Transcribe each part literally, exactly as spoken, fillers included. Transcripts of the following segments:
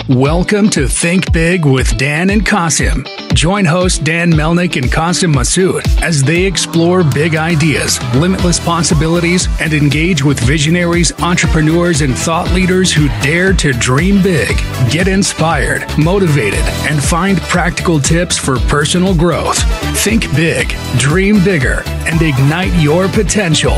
Welcome to Think Big with Dan and Qasim. Join hosts Dan Melnick and Qasim Masood as they explore big ideas, limitless possibilities, and engage with visionaries, entrepreneurs, and thought leaders who dare to dream big, get inspired, motivated, and find practical tips for personal growth. Think big, dream bigger, and ignite your potential.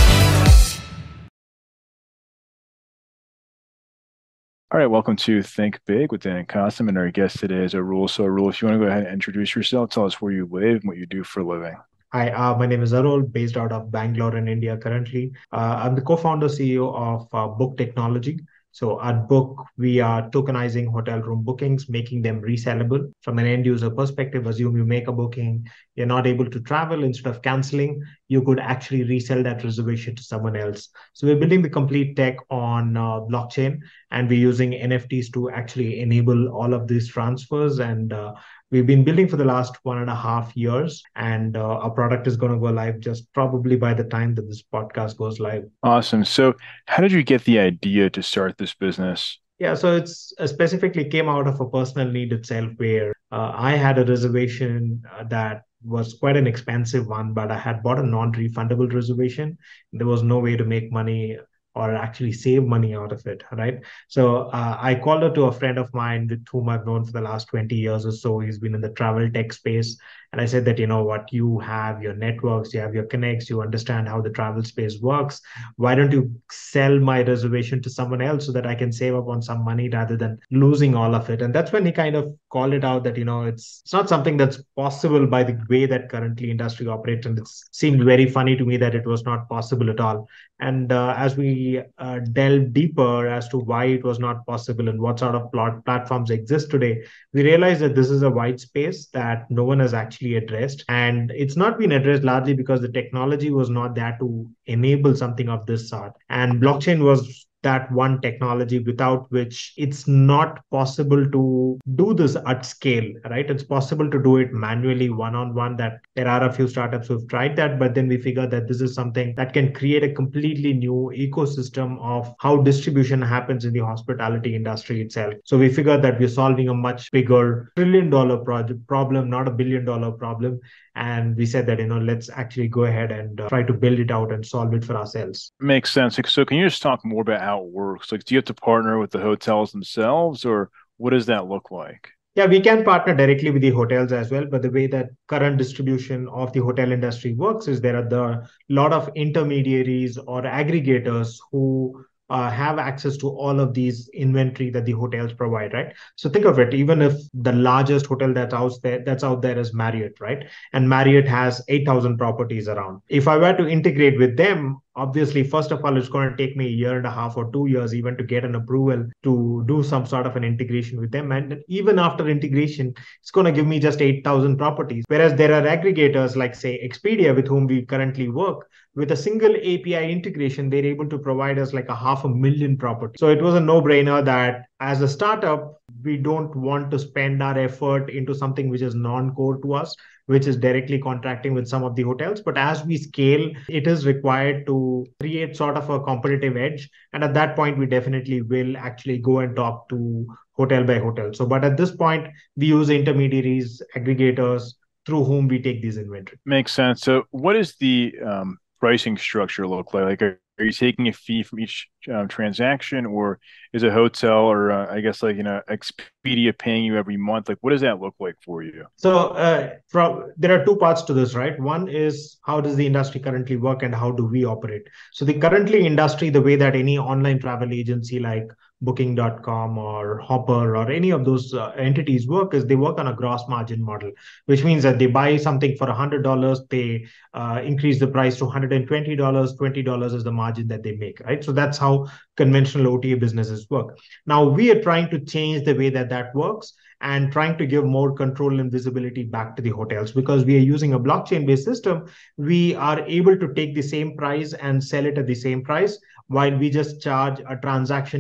All right, welcome to Think Big with Dan and Qasim, and our guest today is Arul. So Arul, if you want to go ahead and introduce yourself, tell us where you live and what you do for a living. Hi, uh, my name is Arul, based out of Bangalore in India currently. Uh, I'm the co-founder C E O of uh, Book Technology. So at Book, we are tokenizing hotel room bookings, making them resellable. From an end user perspective, assume you make a booking, you're not able to travel, instead of canceling, you could actually resell that reservation to someone else. So we're building the complete tech on uh, blockchain, and we're using N F Ts to actually enable all of these transfers. And uh, we've been building for the last one and a half years, and uh, our product is going to go live just probably by the time that this podcast goes live. Awesome. So how did you get the idea to start this business? Yeah, so it's uh, specifically came out of a personal need itself, where uh, I had a reservation uh, that was quite an expensive one, but I had bought a non-refundable reservation. There was no way to make money or actually save money out of it, right? So uh, I called her to a friend of mine with whom I've known for the last twenty years or so. He's been in the travel tech space. And I said that, you know what, you have your networks, you have your connects, you understand how the travel space works. Why don't you sell my reservation to someone else so that I can save up on some money rather than losing all of it? And that's when he kind of called it out that, you know, it's, it's not something that's possible by the way that currently industry operates. And it seemed very funny to me that it was not possible at all. And uh, as we uh, delve deeper as to why it was not possible and what sort of plot platforms exist today, we realized that this is a white space that no one has actually addressed. And it's not been addressed largely because the technology was not there to enable something of this sort. And blockchain was that one technology without which it's not possible to do this at scale, right? It's possible to do it manually one-on-one. That there are a few startups who've tried that, but then we figured that this is something that can create a completely new ecosystem of how distribution happens in the hospitality industry itself. So we figured that we're solving a much bigger trillion dollar project problem, not a billion dollar problem. And we said that, you know, let's actually go ahead and uh, try to build it out and solve it for ourselves. Makes sense. So can you just talk more about how it works? Like, do you have to partner with the hotels themselves, or what does that look like? Yeah, we can partner directly with the hotels as well. But the way that current distribution of the hotel industry works is there are the lot of intermediaries or aggregators who Uh, have access to all of these inventory that the hotels provide, right? So think of it, even if the largest hotel that's out there, that's out there is Marriott, right? And Marriott has eight thousand properties around. If I were to integrate with them, obviously, first of all, it's going to take me a year and a half or two years even to get an approval to do some sort of an integration with them. And even after integration, it's going to give me just eight thousand properties. Whereas there are aggregators like, say, Expedia, with whom we currently work. With a single A P I integration, they're able to provide us like a half a million properties. So it was a no-brainer that as a startup, we don't want to spend our effort into something which is non-core to us, which is directly contracting with some of the hotels. But as we scale, it is required to create sort of a competitive edge. And at that point, we definitely will actually go and talk to hotel by hotel. So, but at this point, we use intermediaries, aggregators, through whom we take these inventory. Makes sense. So what is the um, pricing structure look like? Like, are, are you taking a fee from each um, transaction, or is a hotel or uh, I guess like, you know, Expedia paying you every month? Like, what does that look like for you? So uh, from there are two parts to this, right? One is how does the industry currently work and how do we operate? So the currently industry, the way that any online travel agency like booking dot com or Hopper or any of those uh, entities work is they work on a gross margin model, which means that they buy something for one hundred dollars, they uh, increase the price to one hundred twenty dollars, twenty dollars is the margin that they make, right? So that's how conventional O T A businesses work. Now, we are trying to change the way that that works and trying to give more control and visibility back to the hotels. Because we are using a blockchain-based system, we are able to take the same price and sell it at the same price, while we just charge a transaction fee on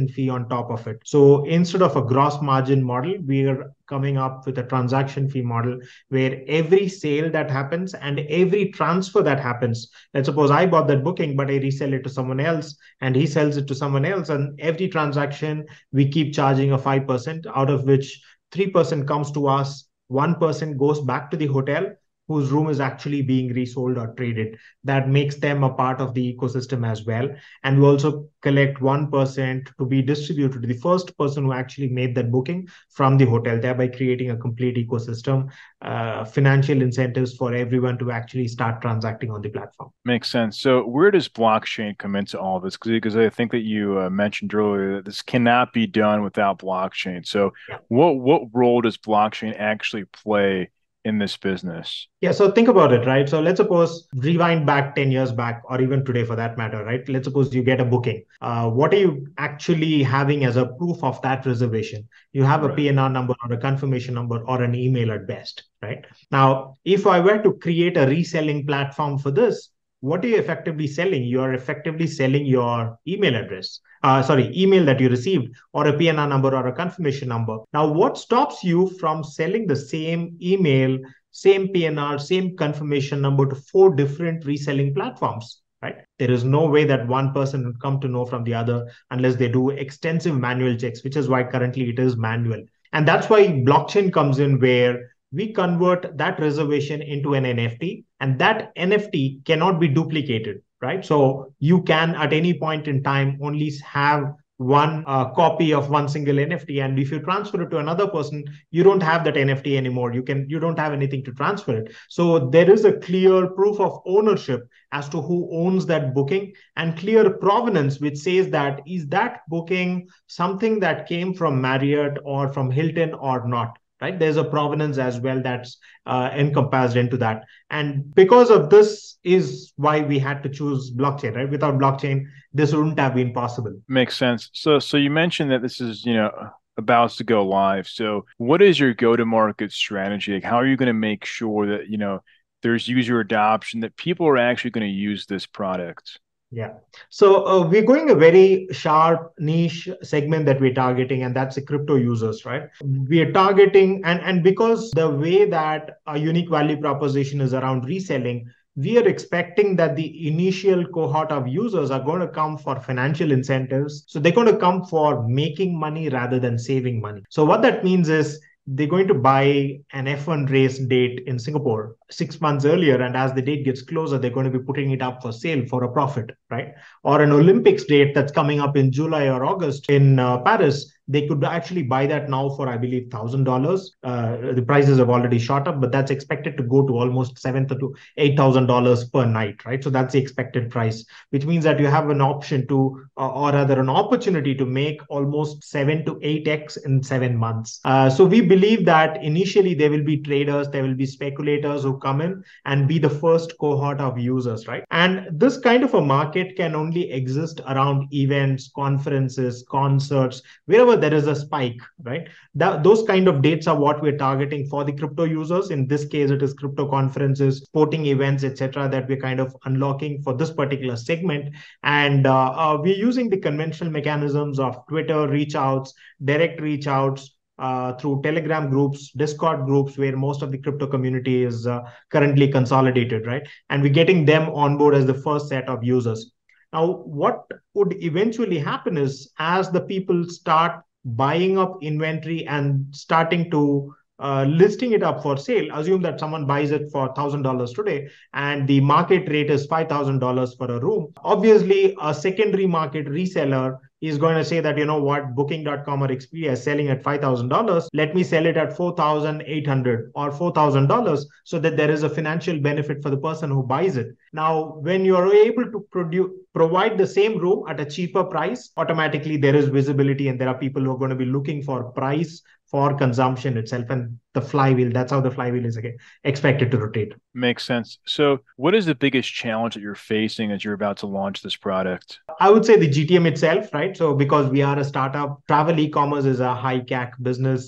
top of it. So instead of a gross margin model, we are coming up with a transaction fee model where every sale that happens and every transfer that happens, let's suppose I bought that booking, but I resell it to someone else and he sells it to someone else. And every transaction, we keep charging a five percent, out of which three percent comes to us, one percent goes back to the hotel whose room is actually being resold or traded. That makes them a part of the ecosystem as well. And we also collect one percent to be distributed to the first person who actually made that booking from the hotel, thereby creating a complete ecosystem, uh, financial incentives for everyone to actually start transacting on the platform. Makes sense. So where does blockchain come into all of this? Because I think that you uh, mentioned earlier that this cannot be done without blockchain. So yeah. what what role does blockchain actually play in this business? Yeah, so think about it, right? So let's suppose rewind back ten years back, or even today for that matter, right? Let's suppose you get a booking. Uh, what are you actually having as a proof of that reservation? You have a right. P N R number or a confirmation number or an email at best, right? Now, if I were to create a reselling platform for this, what are you effectively selling? You are effectively selling your email address, uh, sorry, email that you received, or a P N R number or a confirmation number. Now, what stops you from selling the same email, same P N R, same confirmation number to four different reselling platforms, right? There is no way that one person would come to know from the other unless they do extensive manual checks, which is why currently it is manual. And that's why blockchain comes in, where we convert that reservation into an N F T, and that N F T cannot be duplicated, right? So you can at any point in time only have one uh, copy of one single N F T. And if you transfer it to another person, you don't have that N F T anymore. You can, you don't have anything to transfer it. So there is a clear proof of ownership as to who owns that booking, and clear provenance, which says that is that booking something that came from Marriott or from Hilton or not. Right? There's a provenance as well that's uh, encompassed into that. And because of this is why we had to choose blockchain, right? Without blockchain, this wouldn't have been possible. Makes sense. So, so you mentioned that this is, you know, about to go live. So what is your go-to-market strategy? Like, how are you going to make sure that, you know, there's user adoption, that people are actually going to use this product? Yeah. So uh, we're going a very sharp niche segment that we're targeting, and that's the crypto users, right? We are targeting, and, and because the way that a unique value proposition is around reselling, we are expecting that the initial cohort of users are going to come for financial incentives. So they're going to come for making money rather than saving money. So what that means is they're going to buy an F one race date in Singapore six months earlier. And as the date gets closer, they're going to be putting it up for sale for a profit, right? Or an Olympics date that's coming up in July or August in uh, Paris. They could actually buy that now for, I believe, one thousand dollars. Uh, the prices have already shot up, but that's expected to go to almost seven thousand to eight thousand dollars per night, right? So that's the expected price, which means that you have an option to, uh, or rather an opportunity to make almost seven to eight X in seven months. Uh, so we believe that initially there will be traders, there will be speculators who come in and be the first cohort of users, right? And this kind of a market can only exist around events, conferences, concerts, wherever there is a spike, right? That, those kind of dates are what we're targeting for the crypto users. In this case, it is crypto conferences, sporting events, et cetera, that we're kind of unlocking for this particular segment. And uh, uh, we're using the conventional mechanisms of Twitter reach outs, direct reach outs, Uh, through Telegram groups, Discord groups, where most of the crypto community is uh, currently consolidated, right? And we're getting them on board as the first set of users. Now, what would eventually happen is, as the people start buying up inventory and starting to uh, listing it up for sale, assume that someone buys it for one thousand dollars today and the market rate is five thousand dollars for a room. Obviously, a secondary market reseller is going to say that, you know what, booking dot com or Expedia is selling at five thousand dollars. Let me sell it at four thousand eight hundred dollars or four thousand dollars so that there is a financial benefit for the person who buys it. Now, when you're able to produce, provide the same room at a cheaper price, automatically there is visibility and there are people who are going to be looking for price for consumption itself, and the flywheel, that's how the flywheel is again expected to rotate. Makes sense. So what is the biggest challenge that you're facing as you're about to launch this product? I would say the G T M itself, right? So because we are a startup, travel e-commerce is a high C A C business.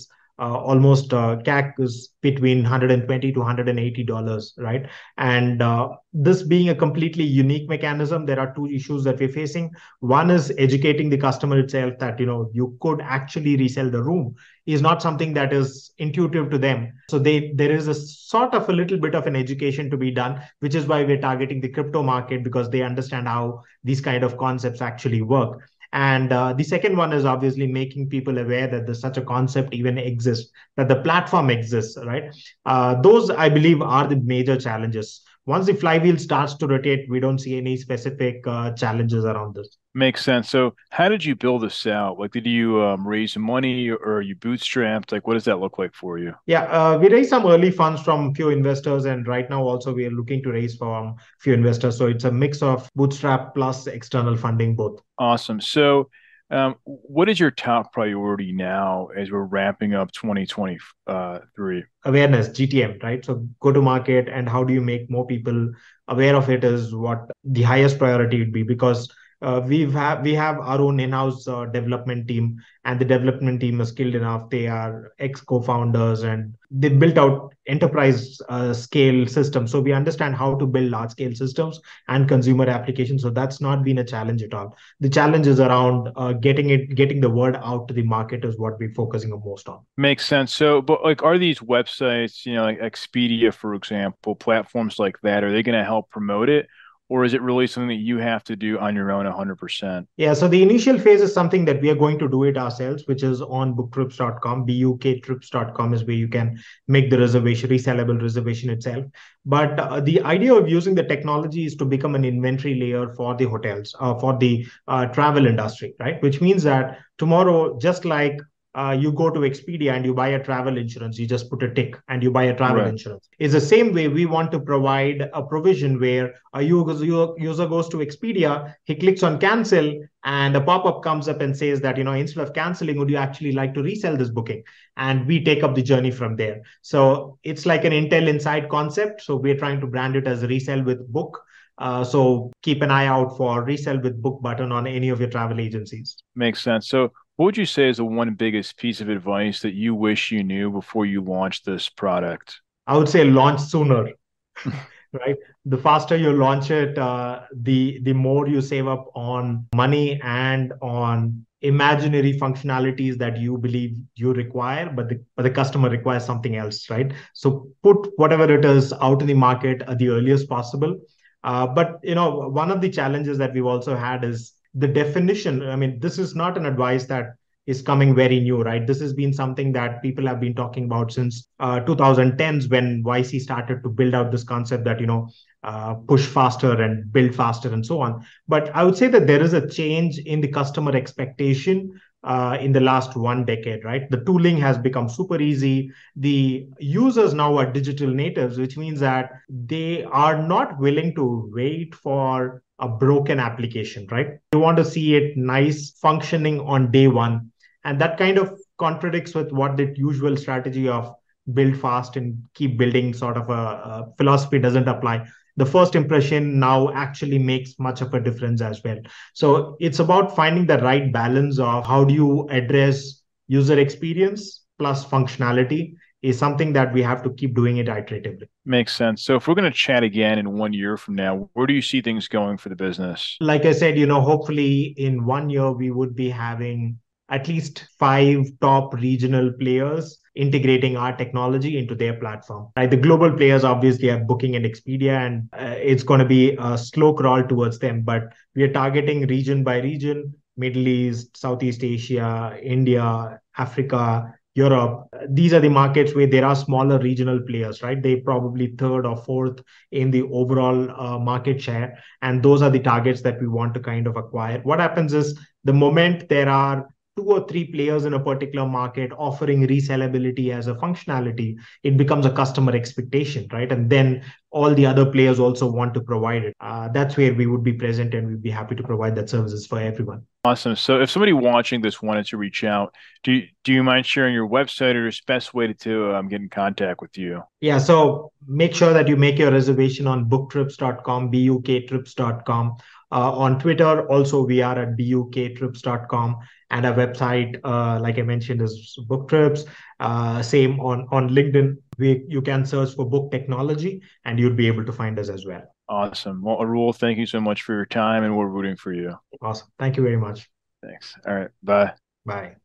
uh, almost uh, C A C is between one hundred twenty to one hundred eighty dollars, right? And uh, this being a completely unique mechanism, there are two issues that we're facing. One is educating the customer itself that, you know, you could actually resell the room is not something that is intuitive to them. So they there is a sort of a little bit of an education to be done, which is why we're targeting the crypto market, because they understand how these kind of concepts actually work. And uh, the second one is obviously making people aware that there's such a concept even exists, that the platform exists, right? Uh, those, I believe, are the major challenges. Once the flywheel starts to rotate, we don't see any specific uh, challenges around this. Makes sense. So, how did you build this out? Like, did you um, raise money or are you bootstrapped? Like, what does that look like for you? Yeah, uh, we raised some early funds from few investors, and right now also we are looking to raise from few investors. So it's a mix of bootstrap plus external funding both. Awesome. So, um, what is your top priority now as we're wrapping up twenty twenty-three? Awareness, G T M, right? So go to market and how do you make more people aware of it is what the highest priority would be, because uh, we've have we have our own in-house uh, development team, and the development team is skilled enough. They are ex co-founders and they built out enterprise uh, scale systems. So we understand how to build large scale systems and consumer applications. So that's not been a challenge at all. The challenge is around uh, getting it, getting the word out to the market is what we're focusing on most on. Makes sense. So, but like, are these websites, you know, like Expedia, for example, platforms like that, are they going to help promote it? Or is it really something that you have to do on your own one hundred percent? Yeah, so the initial phase is something that we are going to do it ourselves, which is on booktrips dot com. B U K trips dot com is where you can make the reservation, resellable reservation itself. But uh, the idea of using the technology is to become an inventory layer for the hotels, uh, for the uh, travel industry, right? Which means that tomorrow, just like uh, you go to Expedia and you buy a travel insurance, you just put a tick and you buy a travel Right. insurance. It's the same way we want to provide a provision where a user user goes to Expedia, he clicks on cancel, and a pop-up comes up and says that, you know, instead of canceling, would you actually like to resell this booking? And we take up the journey from there. So it's like an Intel Inside concept. So we're trying to brand it as resell with book. Uh, so keep an eye out for resell with book button on any of your travel agencies. Makes sense. So, what would you say is the one biggest piece of advice that you wish you knew before you launched this product? I would say launch sooner, right? The faster you launch it, uh, the the more you save up on money and on imaginary functionalities that you believe you require, but the but the customer requires something else, right? So put whatever it is out in the market at the earliest possible. Uh, but you know, one of the challenges that we've also had is the definition. I mean, this is not an advice that is coming very new, right? This has been something that people have been talking about since uh, twenty tens when Y C started to build out this concept that, you know, uh, push faster and build faster and so on. But I would say that there is a change in the customer expectation uh, in the last one decade, right? The tooling has become super easy. The users now are digital natives, which means that they are not willing to wait for a broken application, right? You want to see it nice functioning on day one. And that kind of contradicts with what the usual strategy of build fast and keep building sort of a, a philosophy doesn't apply. The first impression now actually makes much of a difference as well. So it's about finding the right balance of how do you address user experience plus functionality is something that we have to keep doing it iteratively. Makes sense. So if we're going to chat again in one year from now, where do you see things going for the business? Like I said, you know, hopefully in one year, we would be having at least five top regional players integrating our technology into their platform. Right? The global players obviously have Booking and Expedia, and uh, it's going to be a slow crawl towards them. But we are targeting region by region, Middle East, Southeast Asia, India, Africa, Europe. These are the markets where there are smaller regional players, right? They probably third or fourth in the overall uh, market share. And those are the targets that we want to kind of acquire. What happens is the moment there are two or three players in a particular market offering resellability as a functionality, it becomes a customer expectation, right? And then all the other players also want to provide it. Uh, that's where we would be present and we'd be happy to provide that services for everyone. Awesome. So if somebody watching this wanted to reach out, do you, do you mind sharing your website or the best way to, to um, get in contact with you? Yeah, so make sure that you make your reservation on book trips dot com, B U K trips dot com. Uh, on Twitter, also, we are at B U K trips dot com. And our website, uh, like I mentioned, is BookTrips. Uh, same on, on LinkedIn. We, you can search for Book Technology and you'll be able to find us as well. Awesome. Well, Arul, thank you so much for your time, and we're rooting for you. Awesome. Thank you very much. Thanks. All right. Bye. Bye.